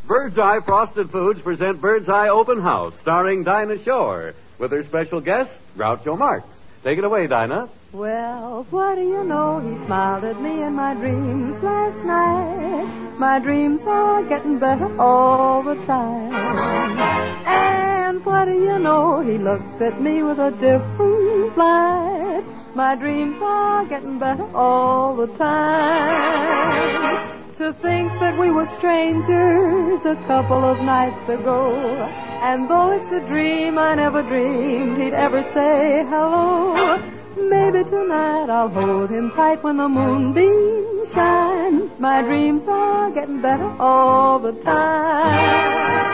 Bird's Eye Frosted Foods present Bird's Eye Open House, starring Dinah Shore, with her special guest, Groucho Marx. Take it away, Dinah. Well, what do you know? He smiled at me in my dreams last night. My dreams are getting better all the time. And what do you know? He looked at me with a different light. My dreams are getting better all the time. To think that we were strangers a couple of nights ago. And though it's a dream, I never dreamed he'd ever say hello. Maybe tonight I'll hold him tight when the moonbeams shine. My dreams are getting better all the time.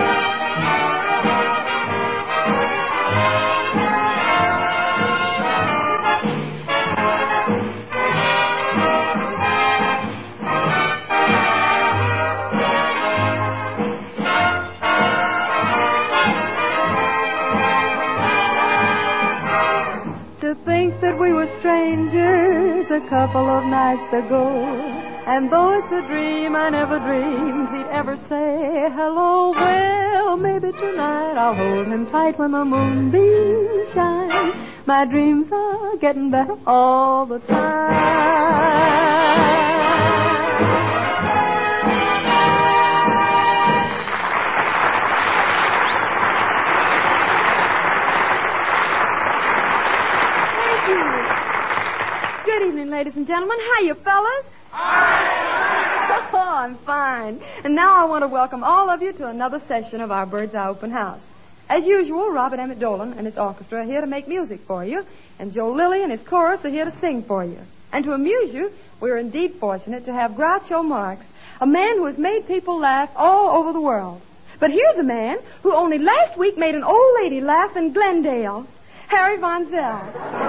To think that we were strangers a couple of nights ago. And though it's a dream, I never dreamed he'd ever say hello. Well, maybe tonight I'll hold him tight when the moonbeams shine. My dreams are getting better all the time. Good evening, ladies and gentlemen. How you fellas? Hi! Oh, I'm fine. And now I want to welcome all of you to another session of our Bird's Eye Open House. As usual, Robert Emmett Dolan and his orchestra are here to make music for you, and Joe Lilly and his chorus are here to sing for you. And to amuse you, we're indeed fortunate to have Groucho Marx, a man who has made people laugh all over the world. But here's a man who only last week made an old lady laugh in Glendale, Harry Von Zell.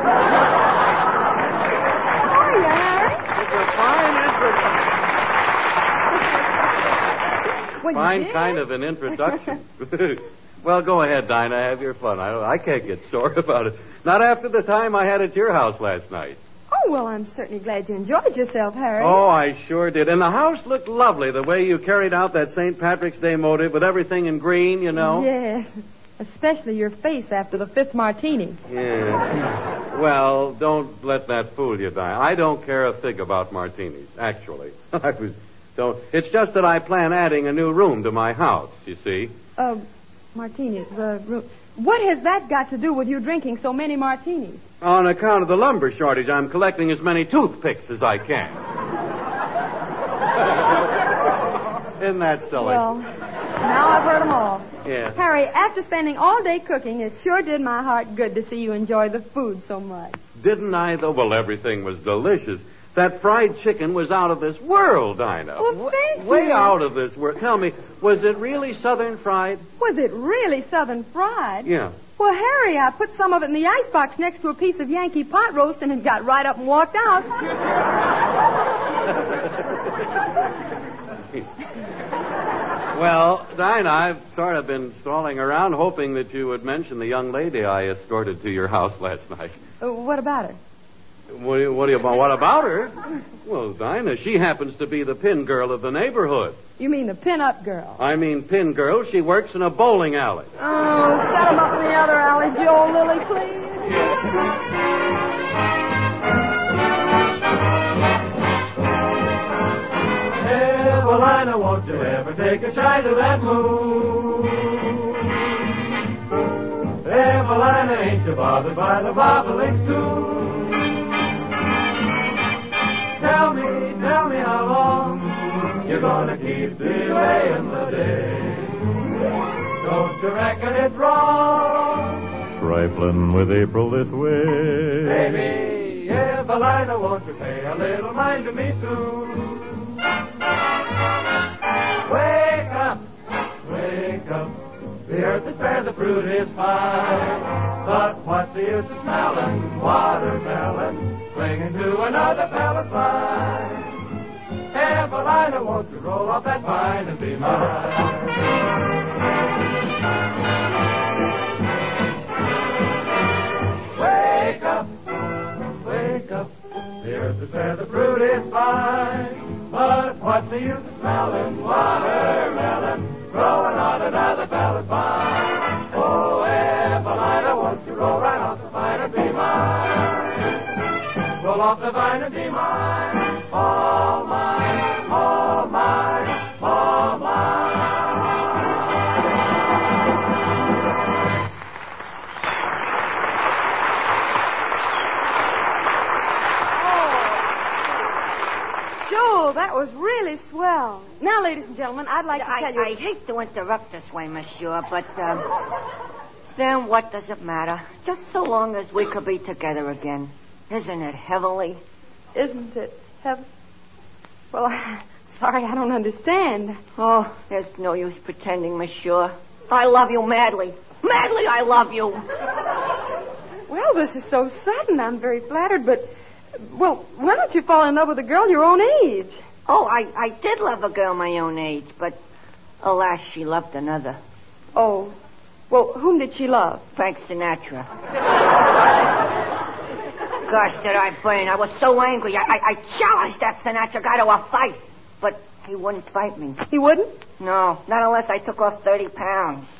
Fine kind of an introduction. Well, go ahead, Dinah. Have your fun. I can't get sore about it. Not after the time I had at your house last night. Oh, well, I'm certainly glad you enjoyed yourself, Harry. Oh, I sure did. And the house looked lovely, the way you carried out that St. Patrick's Day motive with everything in green, you know. Yes, especially your face after the fifth martini. Yeah. Well, don't let that fool you, Dinah. I don't care a fig about martinis, actually. It's just that I plan adding a new room to my house, you see. Martinis, the room. What has that got to do with you drinking so many martinis? On account of the lumber shortage, I'm collecting as many toothpicks as I can. Isn't that silly? Well, now I've heard them all. Yeah. Harry, after spending all day cooking, it sure did my heart good to see you enjoy the food so much. Didn't I, though? Well, everything was delicious. That fried chicken was out of this world, Dinah. Well, thank you. Way out of this world. Tell me, was it really Southern fried? Was it really Southern fried? Yeah. Well, Harry, I put some of it in the icebox next to a piece of Yankee pot roast and it got right up and walked out. Well, Dinah, I've sort of been stalling around hoping that you would mention the young lady I escorted to your house last night. What about her? What about her? Well, Dinah, she happens to be the pin girl of the neighborhood. You mean the pin-up girl? I mean pin girl. She works in a bowling alley. Oh, set him up in the other alley, Joe Lilly, please. Evelina, won't you ever take a shine to that moon? Evelina, ain't you bothered by the bobolinks too? Tell me how long you're gonna keep delaying the day. Don't you reckon it's wrong? Trifling with April this way. Baby, Evelina, won't you pay a little mind to me soon? Wake up, wake up. The earth is fair, the fruit is fine. But what's the use of smelling watermelon, clinging to another fella's line? Evelina, won't you roll off that vine and be mine? Wake up, wake up. The earth is fair, the fruit is fine. But what's the use of smelling watermelon, gonna be mine. All mine, all mine, all mine. Joel, that was really swell. Now, ladies and gentlemen, I'd like to tell you... I hate to interrupt this way, monsieur, but then what does it matter? Just so long as we could be together again. Isn't it heavenly? Isn't it heaven? Well, I'm sorry, I don't understand. Oh, there's no use pretending, monsieur. I love you madly. Madly, I love you. Well, this is so sudden. I'm very flattered, but... Well, why don't you fall in love with a girl your own age? Oh, I did love a girl my own age, but alas, she loved another. Oh. Well, whom did she love? Frank Sinatra. Gosh, did I burn. I was so angry. I challenged that Sinatra guy to a fight, but he wouldn't fight me. He wouldn't? No, not unless I took off 30 pounds.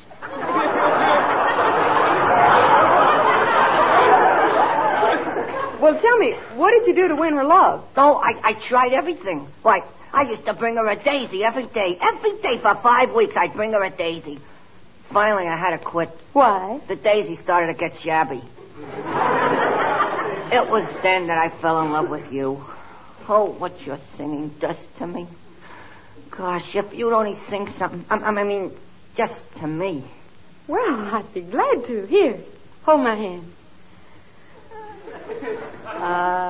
Well, tell me, what did you do to win her love? Oh, I tried everything. Why, I used to bring her a daisy every day. Every day for 5 weeks, I'd bring her a daisy. Finally, I had to quit. Why? The daisy started to get shabby. It was then that I fell in love with you. Oh, what your singing does to me. Gosh, if you'd only sing something, I mean, just to me. Well, I'd be glad to. Here, hold my hand.